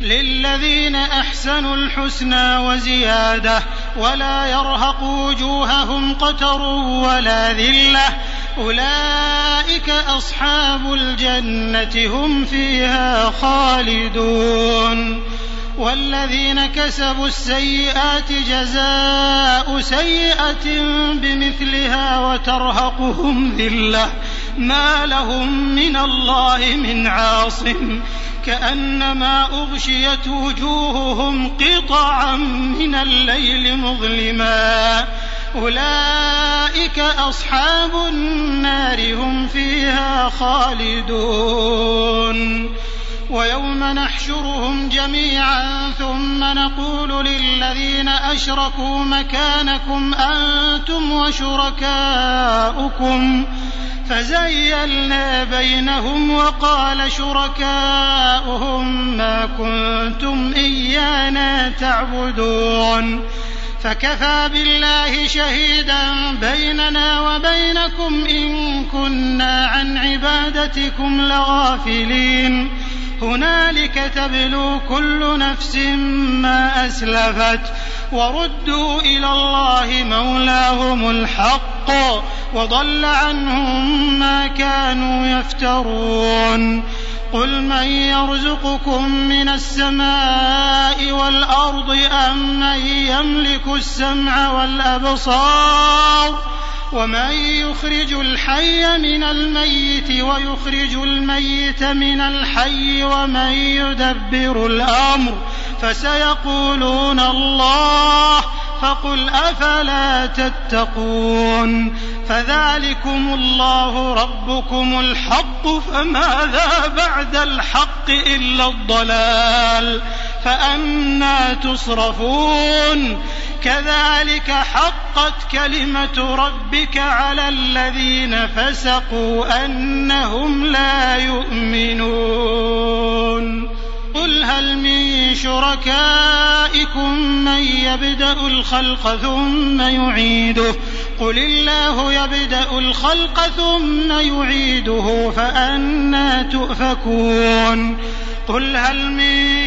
للذين أحسنوا الحسنى وزيادة ولا يرهق وجوههم قتر ولا ذلة أولئك أصحاب الجنة هم فيها خالدون. والذين كسبوا السيئات جزاء سيئة بمثلها وترهقهم ذلة ما لهم من الله من عاصم كأنما أغشيت وجوههم قطعا من الليل مظلما أولئك أصحاب النار هم فيها خالدون. ويوم نحشرهم جميعا ثم نقول للذين أشركوا مكانكم أنتم وشركاؤكم فزيلنا بينهم وقال شركاؤهم ما كنتم إيانا تعبدون فكفى بالله شهيدا بيننا وبينكم إن كنا عن عبادتكم لغافلين هنالك تبلو كل نفس ما أسلفت وردوا إلى الله مولاهم الحق وضل عنهم ما كانوا يفترون. قل من يرزقكم من السماء والأرض أم من يملك السمع والأبصار ومن يخرج الحي من الميت ويخرج الميت من الحي ومن يدبر الأمر فسيقولون الله فقل أفلا تتقون. فذلكم الله ربكم الحق فماذا بعد الحق إلا الضلال فأنى تصرفون. كذلك حقت كلمة ربك على الذين فسقوا أنهم لا يؤمنون. قل هل من شركائكم من يبدأ الخلق ثم يعيده قل الله يبدأ الخلق ثم يعيده فأنى تؤفكون. قل هل من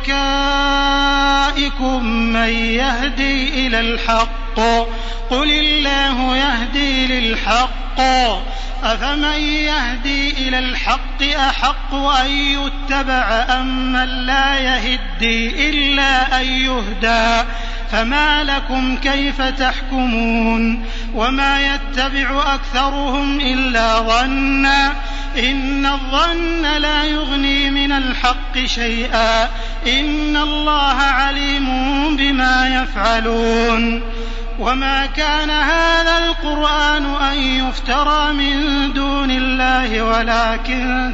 شركائكم من يهدي إلى الحق قل الله يهدي للحق أفمن يهدي إلى الحق أحق أن يتبع أم من لا يهدي إلا أن يهدى فما لكم كيف تحكمون. وما يتبع أكثرهم إلا ظنا إن الظن لا يغني من الحق شيئا إن الله عليم بما يفعلون. وما كان هذا القرآن أن يفترى من دون الله ولكن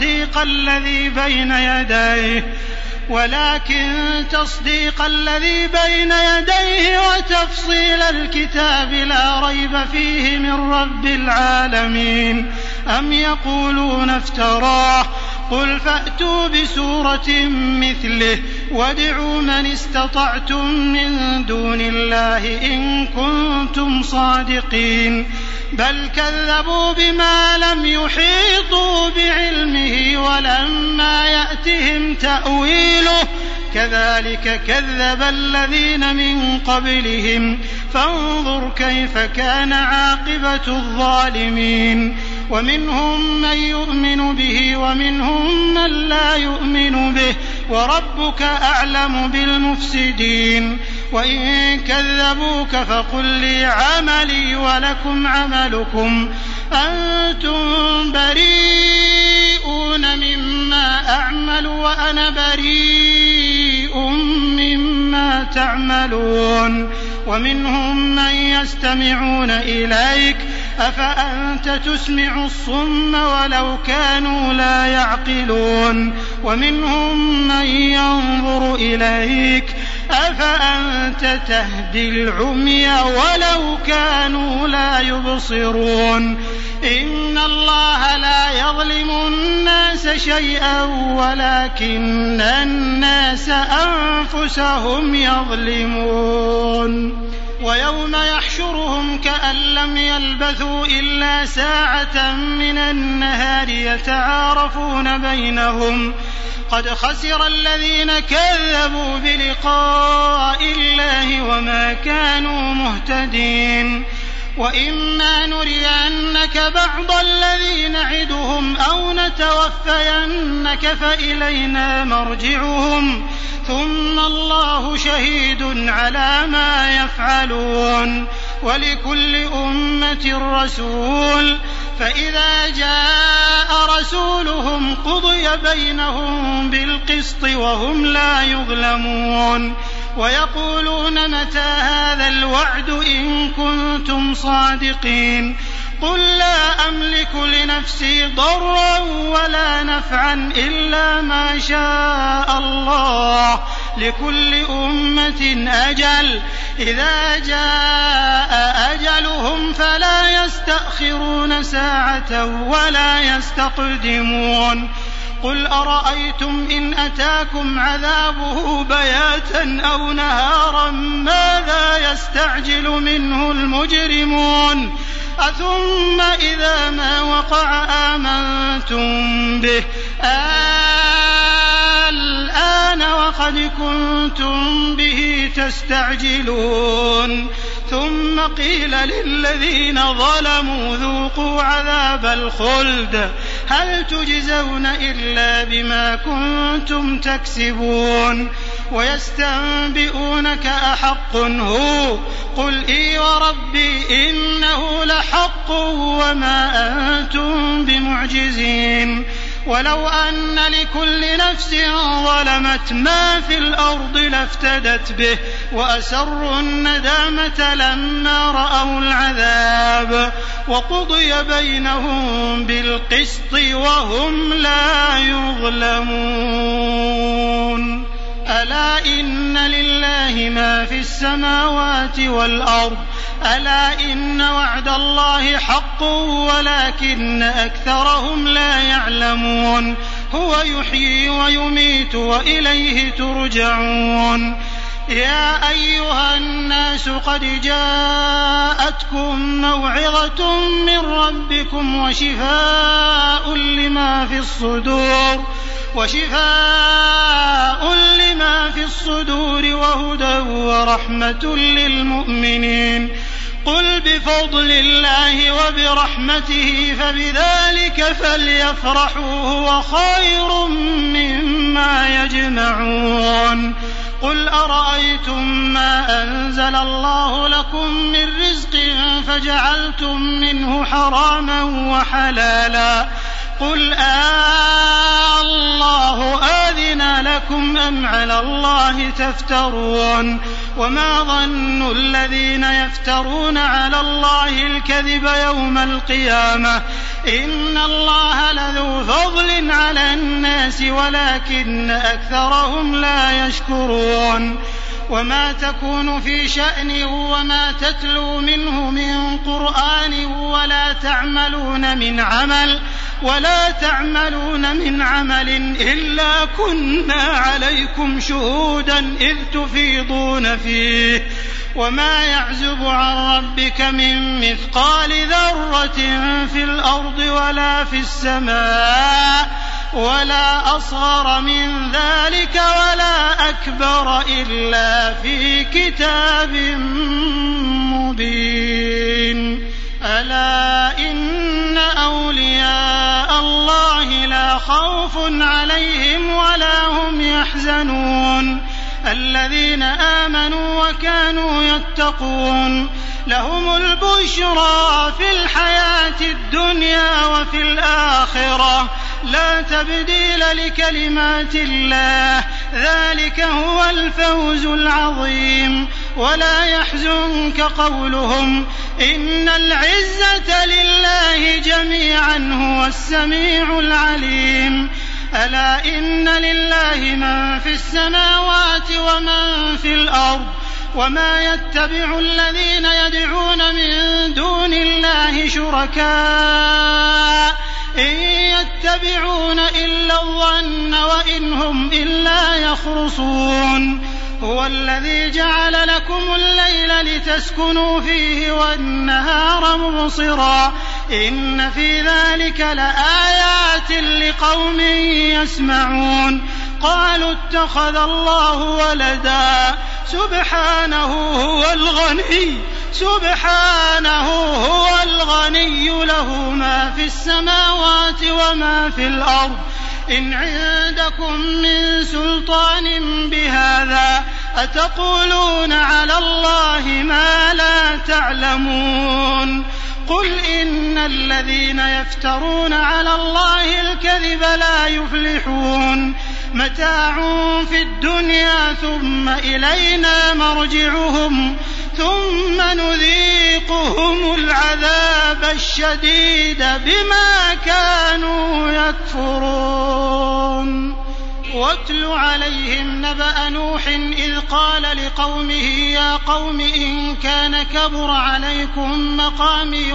تصديق الذي بين يديه وتفصيل الكتاب لا ريب فيه من رب العالمين. أم يقولون افتراه قل فأتوا بسورة مثله وادعوا من استطعتم من دون الله إن كنتم صادقين بل كذبوا بما لم يحيطوا بعلمه ولما يأتهم تأويله كذلك كذب الذين من قبلهم فانظر كيف كان عاقبة الظالمين. ومنهم من يؤمن به ومنهم من لا يؤمن به وربك أعلم بالمفسدين. وإن كذبوك فقل لي عملي ولكم عملكم أنتم بريئون مما أعمل وأنا بريء مما تعملون. ومنهم من يستمعون إليك أفأنت تسمع الصم ولو كانوا لا يعقلون. ومنهم من ينظر إليك أفأنت تهدي العمي ولو كانوا لا يبصرون. إن الله لا يظلم الناس شيئا ولكن الناس أنفسهم يظلمون. ويوم يحشرهم كأن لم يلبثوا إلا ساعة من النهار يتعارفون بينهم قد خسر الذين كذبوا بلقاء الله وما كانوا مهتدين وإما نرينك بعض الذي نعدهم أو نتوفينك فإلينا مرجعهم ثم الله شهيد على ما يفعلون ولكل أمة رسول فإذا جاء رسولهم قضي بينهم بالقسط وهم لا يظلمون ويقولون متى هذا الوعد إن كنتم صادقين قل لا أملك لنفسي ضرا ولا نفعا إلا ما شاء الله لكل أمة أجل إذا جاء أجلهم فلا يستأخرون ساعة ولا يستقدمون قل أرأيتم إن أتاكم عذابه بياتا أو نهارا ماذا يستعجل منه المجرمون أثم إذا ما وقع آمنتم به الآن وقد كنتم به تستعجلون ثم قيل للذين ظلموا ذوقوا عذاب الخلد هل تجزون إلا بما كنتم تكسبون ويستنبئونك أحق هو قل إي وربي إنه لحق وما أنتم بمعجزين ولو أن لكل نفس ظلمت ما في الأرض لافتدت به وأسروا الندامة لما رأوا العذاب وقضي بينهم بالقسط وهم لا يظلمون ألا إن لله ما في السماوات والأرض ألا إن وعد الله حق ولكن أكثرهم لا يعلمون هو يحيي ويميت وإليه ترجعون يا أيها الناس قد جاءتكم موعظة من ربكم وشفاء لما في الصدور وهدى ورحمة للمؤمنين قل بفضل الله وبرحمته فبذلك فليفرحوا هو خير مما يجمعون قل أرأيتم ما أنزل الله لكم من رزق فجعلتم منه حراما وحلالا قل الله آذن لكم أم على الله تفترون وما ظن الذين يفترون على الله الكذب يوم القيامة إن الله لذو فضل على الناس ولكن أكثرهم لا يشكرون وما تكون في شأن وما تتلو منه من قرآن ولا تعملون من عمل إلا كنا عليكم شهودا إذ تفيضون فيه وما يعزب عن ربك من مثقال ذرة في الأرض ولا في السماء ولا أصغر من ذلك ولا أكبر إلا في كتاب مبين ألا إن أولياء الله لا خوف عليهم ولا هم يحزنون الذين آمنوا وكانوا يتقون لهم البشرى في الحياة الدنيا وفي الآخرة لا تبديل لكلمات الله ذلك هو الفوز العظيم ولا يحزنك قولهم إن العزة لله جميعا هو السميع العليم ألا إن لله من في السماوات ومن في الأرض وما يتبع الذين يدعون من دون الله شركاء إن يتبعون إلا الظن وإن هم إلا يخرصون هو الذي جعل لكم الليل لتسكنوا فيه والنهار مبصرا إن في ذلك لآيات لقوم يسمعون قالوا اتخذ الله ولدا سبحانه هو الغني له ما في السماوات وما في الأرض إن عندكم من سلطان بهذا أتقولون على الله ما لا تعلمون قل إن الذين يفترون على الله الكذب لا يفلحون متاع في الدنيا ثم إلينا مرجعهم ثم نذيقهم العذاب الشديد بما كانوا يكفرون واتل عليهم نبأ نوح إذ قال لقومه يا قوم إن كان كبر عليكم مقامي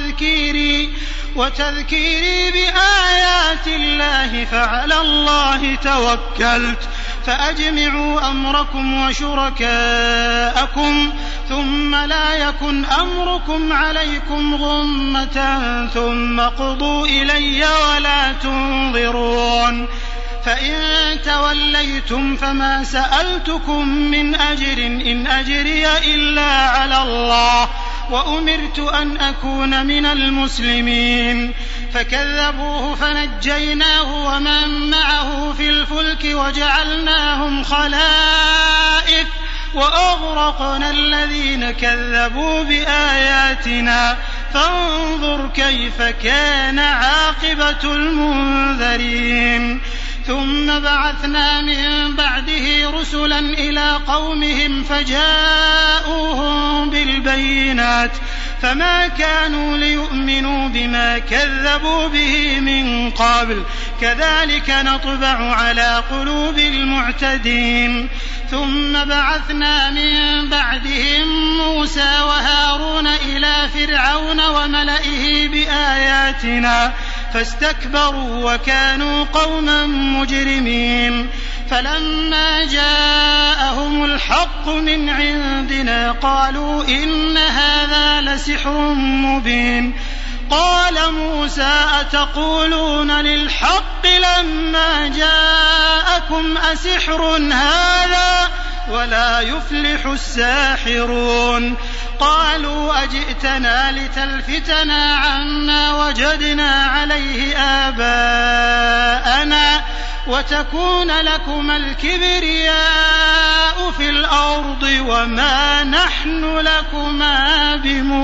وتذكيري بآيات الله فعلى الله توكلت فأجمعوا أمركم وشركاءكم ثم لا يكن أمركم عليكم غمة ثم قضوا إلي ولا تنظرون فإن توليتم فما سألتكم من أجر إن أجري إلا على الله وأمرت أن أكون من المسلمين فكذبوه فنجيناه ومن معه في الفلك وجعلناهم خلائف وأغرقنا الذين كذبوا بآياتنا فانظر كيف كان عاقبة المنذرين ثم بعثنا من بعده رسلا إلى قومهم فجاءوهم بالبينات فما كانوا ليؤمنوا بما كذبوا به من قبل كذلك نطبع على قلوب المعتدين ثم بعثنا من بعدهم موسى وهارون إلى فرعون وملئه بآياتنا فاستكبروا وكانوا قوما مجرمين فلما جاءهم الحق من عندنا قالوا إن هذا لسحر مبين قال موسى أتقولون للحق لما جاءكم أسحر هذا ولا يفلح الساحرون قالوا أجئتنا لتلفتنا عما وجدنا عليه آباءنا وتكون لكما الكبرياء في الأرض وما نحن لكما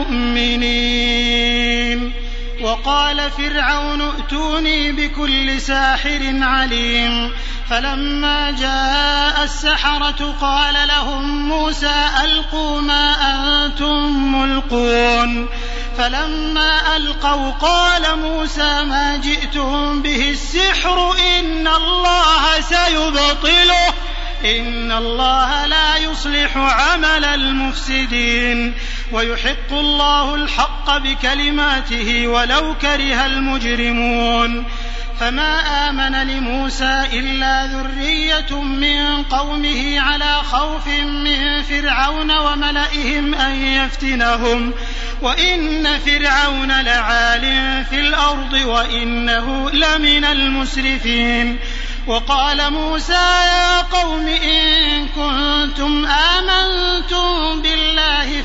بمؤمنين وقال فرعون ائتوني بكل ساحر عليم فلما جاء السحرة قال لهم موسى ألقوا ما أنتم ملقون فلما ألقوا قال موسى ما جئتم به السحر إن الله سيبطله إن الله لا يصلح عمل المفسدين ويحق الله الحق بكلماته ولو كره المجرمون فما آمن لموسى إلا ذرية من قومه على خوف من فرعون وملئهم أن يفتنهم وإن فرعون لعال في الأرض وإنه لمن المسرفين وقال موسى يا قوم إن كنتم آمنتم بالله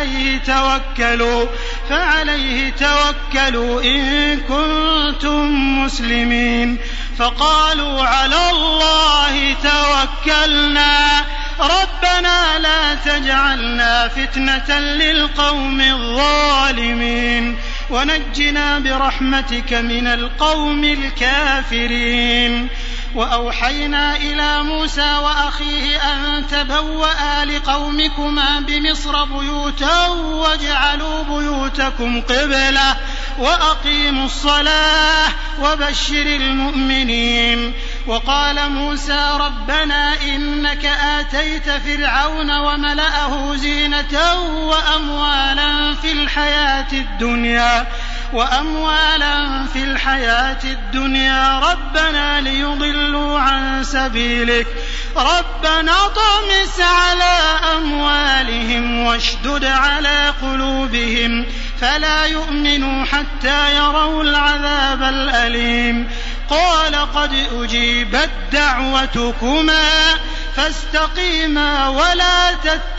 فعليه توكلوا إن كنتم مسلمين فقالوا على الله توكلنا ربنا لا تجعلنا فتنة للقوم الظالمين ونجنا برحمتك من القوم الكافرين وأوحينا إلى موسى وأخيه أن تبوأ لقومكما بمصر بيوتا واجعلوا بيوتكم قبلة وأقيموا الصلاة وبشر المؤمنين وقال موسى ربنا إنك آتيت فرعون وملأه زينة وأموالا في الحياة الدنيا وأموالا في الحياة الدنيا ربنا ليضلوا عن سبيلك ربنا طمس على أموالهم واشدد على قلوبهم فلا يؤمنوا حتى يروا العذاب الأليم قال قد أجيبت دعوتكما فاستقيما ولا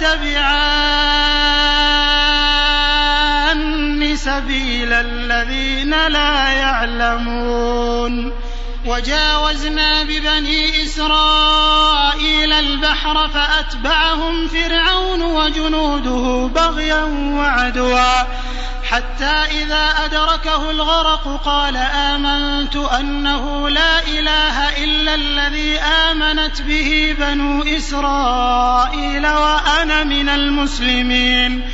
تتبعان سبيل الذين لا يعلمون وجاوزنا ببني إسرائيل البحر فأتبعهم فرعون وجنوده بغيا وعدوا حتى إذا أدركه الغرق قال آمنت أنه لا إله إلا الذي آمنت به بنو إسرائيل وأنا من المسلمين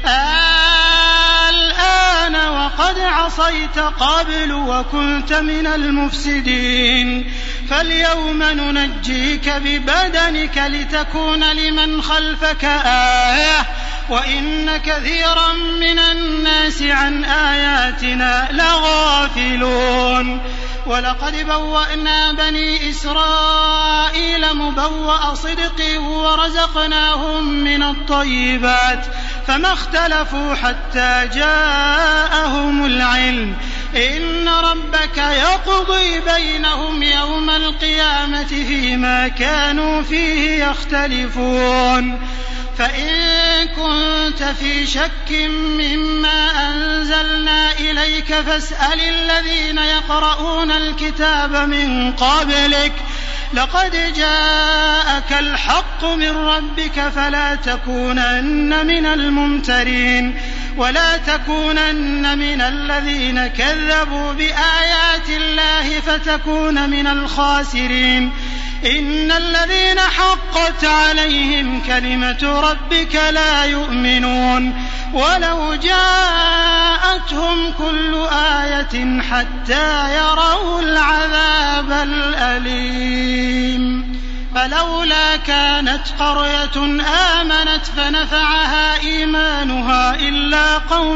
الآن وقد عصيت قبل وكنت من المفسدين فاليوم ننجيك ببدنك لتكون لمن خلفك آية وإن كثيرا من الناس عن آياتنا لغافلون ولقد بوأنا بني إسرائيل مبوأ صدق ورزقناهم من الطيبات فما اختلفوا حتى جاءهم العلم إن ربك يقضي بينهم يوم القيامة فيما كانوا فيه يختلفون فإن كنت في شك مما أنزلنا إليك فاسأل الذين يقرؤون الكتاب من قبلك لقد جاءك الحق من ربك فلا تكونن من الممترين ولا تكونن من الذين كذبوا بآيات الله فتكون من الخاسرين إن الذين حقت عليهم كلمة ربك لا يؤمنون ولو جاءتهم كل آية حتى يروا العذاب الأليم فلولا كانت قرية آمنت فنفعها إيمانها إلا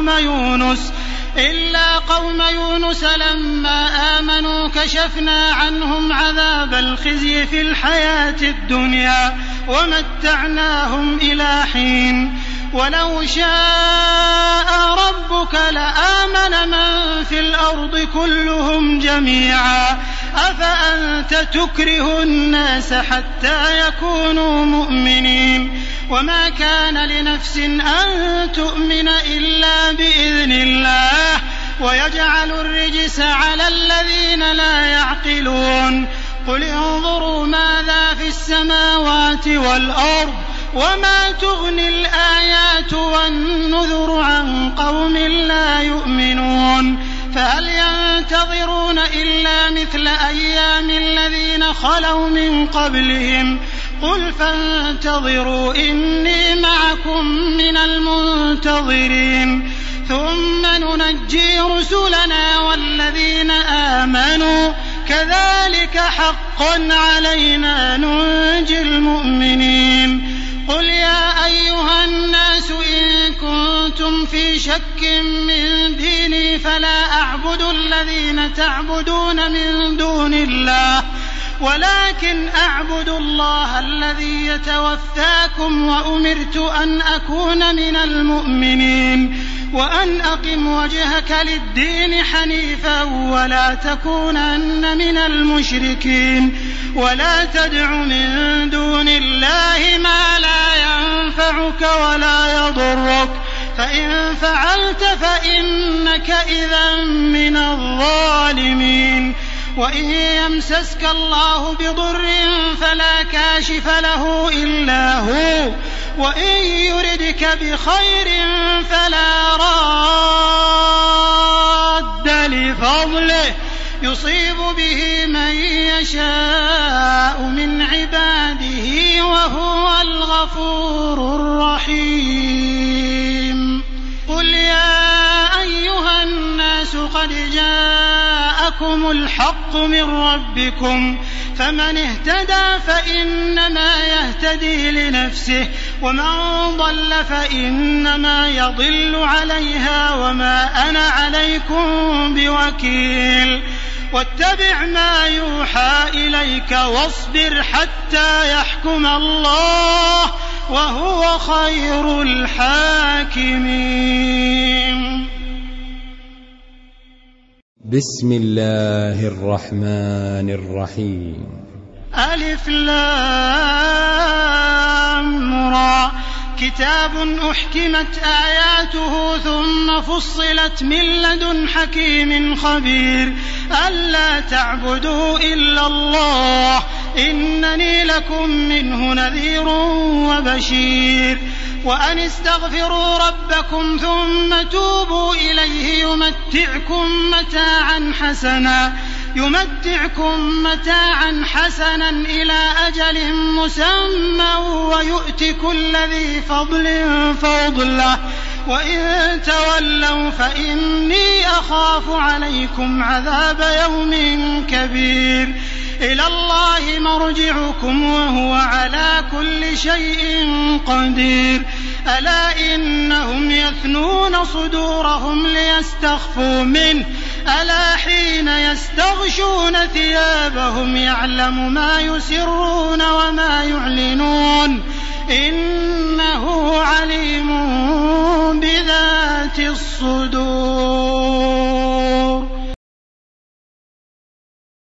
قوم يونس لما آمنوا كشفنا عنهم عذاب الخزي في الحياة الدنيا ومتعناهم إلى حين ولو شاء ربك لآمن من في الأرض كلهم جميعا أفأنت تكره الناس حتى يكونوا مؤمنين وما كان لنفس أن تؤمن إلا بإذن الله ويجعل الرجس على الذين لا يعقلون قل انظروا ماذا في السماوات والأرض وما تغني الآيات والنذر عن قوم لا يؤمنون فهل ينتظرون إلا مثل أيام الذين خلوا من قبلهم قل فانتظروا إني معكم من المنتظرين ثم ننجي رسلنا والذين آمنوا كذلك حقا علينا ننجي المؤمنين قل يا أيها الناس إن كنتم في شك من ديني فلا أعبد الذين تعبدون من دون الله ولكن أعبد الله الذي يتوفاكم وأمرت أن أكون من المؤمنين وأن أقم وجهك للدين حنيفا ولا تكونن من المشركين ولا تدع من دون الله ما لا ينفعك ولا يضرك فإن فعلت فإنك إذا من الظالمين وإن يمسسك الله بضر فلا كاشف له إلا هو وإن يردك بخير فلا راد لفضله يصيب به من يشاء من عباده وهو الغفور الرحيم قل يا أيها الناس قد جاءكم الحق من ربكم فمن اهتدى فإنما يهتدي لنفسه ومن ضل فإنما يضل عليها وما أنا عليكم بوكيل واتبع ما يوحى إليك واصبر حتى يحكم الله وهو خير الحاكمين. بسم الله الرحمن الرحيم. ألف لام را كتاب أحكمت آياته ثم فصلت من لدن حكيم خبير ألا تعبدوا إلا الله إنني لكم منه نذير وبشير وأن استغفروا ربكم ثم توبوا إليه يمتعكم متاعا حسنا إلى أجل مسمى ويؤت كل ذي فضل فضله وإن تولوا فإني أخاف عليكم عذاب يوم كبير إلى الله مرجعكم وهو على كل شيء قدير ألا إنهم يثنون صدورهم ليستخفوا منه ألا حين يستغشون ثيابهم يعلم ما يسرون وما يعلنون إنه عليم بذات الصدور.